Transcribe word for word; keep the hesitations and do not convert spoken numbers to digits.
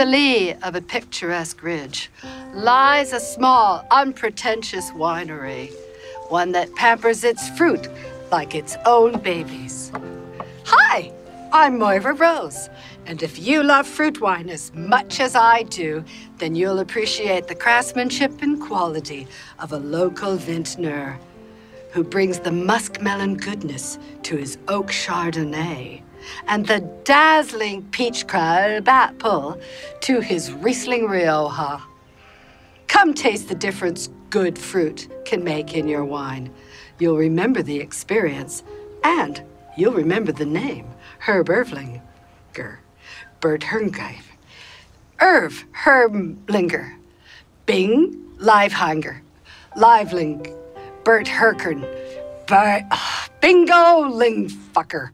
the lee of a picturesque ridge lies a small, unpretentious winery, one that pampers its fruit like its own babies. Hi, I'm Moira Rose, and if you love fruit wine as much as I do, then you'll appreciate the craftsmanship and quality of a local vintner who brings the muskmelon goodness to his oak Chardonnay and the dazzling peach Apple to his Riesling Rioja. Come taste the difference good fruit can make in your wine. You'll remember the experience, and you'll remember the name, Herb Ervlinger, Bert Herngreif, Irv Herblinger, Bing Livehanger, Liveling, Bert Herkern, Bingo Lingfucker.